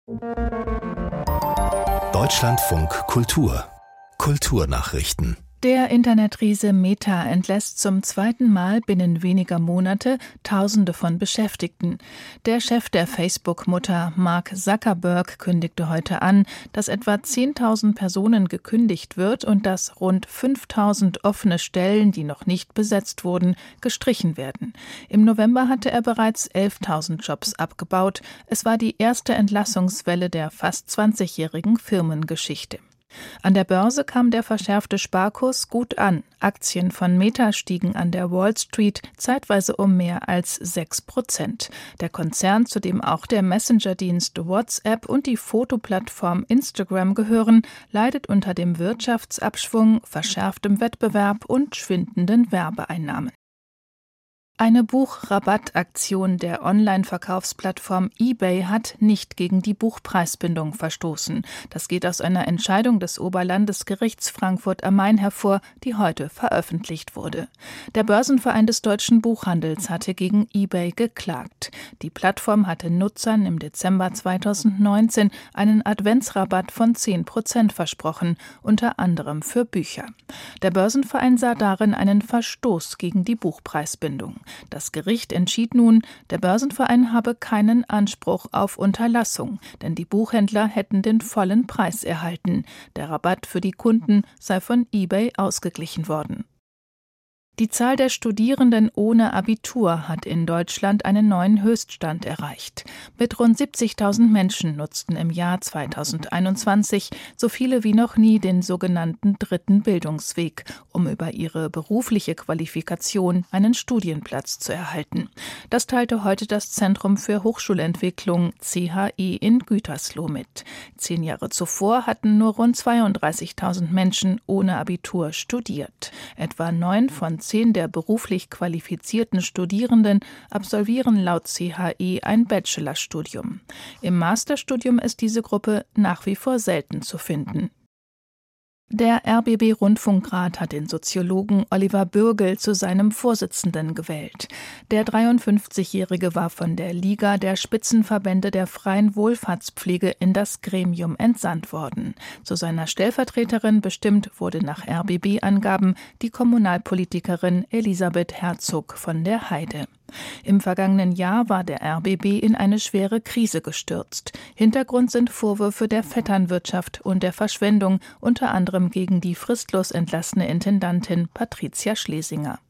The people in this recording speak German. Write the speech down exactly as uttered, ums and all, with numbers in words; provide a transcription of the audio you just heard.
Deutschlandfunk Kultur Kulturnachrichten. Der Internetriese Meta entlässt zum zweiten Mal binnen weniger Monate Tausende von Beschäftigten. Der Chef der Facebook-Mutter Mark Zuckerberg kündigte heute an, dass etwa zehntausend Personen gekündigt wird und dass rund fünftausend offene Stellen, die noch nicht besetzt wurden, gestrichen werden. Im November hatte er bereits elftausend Jobs abgebaut. Es war die erste Entlassungswelle der fast zwanzigjährigen Firmengeschichte. An der Börse kam der verschärfte Sparkurs gut an. Aktien von Meta stiegen an der Wall Street zeitweise um mehr als sechs Prozent. Der Konzern, zu dem auch der Messenger-Dienst WhatsApp und die Fotoplattform Instagram gehören, leidet unter dem Wirtschaftsabschwung, verschärftem Wettbewerb und schwindenden Werbeeinnahmen. Eine Buchrabattaktion der Online-Verkaufsplattform eBay hat nicht gegen die Buchpreisbindung verstoßen. Das geht aus einer Entscheidung des Oberlandesgerichts Frankfurt am Main hervor, die heute veröffentlicht wurde. Der Börsenverein des deutschen Buchhandels hatte gegen eBay geklagt. Die Plattform hatte Nutzern im Dezember zweitausendneunzehn einen Adventsrabatt von zehn Prozent versprochen, unter anderem für Bücher. Der Börsenverein sah darin einen Verstoß gegen die Buchpreisbindung. Das Gericht entschied nun, der Börsenverein habe keinen Anspruch auf Unterlassung, denn die Buchhändler hätten den vollen Preis erhalten. Der Rabatt für die Kunden sei von eBay ausgeglichen worden. Die Zahl der Studierenden ohne Abitur hat in Deutschland einen neuen Höchststand erreicht. Mit rund siebzigtausend Menschen nutzten im Jahr zweitausendeinundzwanzig so viele wie noch nie den sogenannten dritten Bildungsweg, um über ihre berufliche Qualifikation einen Studienplatz zu erhalten. Das teilte heute das Zentrum für Hochschulentwicklung C H E in Gütersloh mit. Zehn Jahre zuvor hatten nur rund zweiunddreißigtausend Menschen ohne Abitur studiert. Etwa neun von zehn der beruflich qualifizierten Studierenden absolvieren laut C H E ein Bachelorstudium. Im Masterstudium ist diese Gruppe nach wie vor selten zu finden. Der R B B-Rundfunkrat hat den Soziologen Oliver Bürgel zu seinem Vorsitzenden gewählt. Der dreiundfünfzigjährige war von der Liga der Spitzenverbände der freien Wohlfahrtspflege in das Gremium entsandt worden. Zu seiner Stellvertreterin bestimmt wurde nach R B B-Angaben die Kommunalpolitikerin Elisabeth Herzog von der Heide. Im vergangenen Jahr war der R B B in eine schwere Krise gestürzt. Hintergrund sind Vorwürfe der Vetternwirtschaft und der Verschwendung, unter anderem gegen die fristlos entlassene Intendantin Patricia Schlesinger.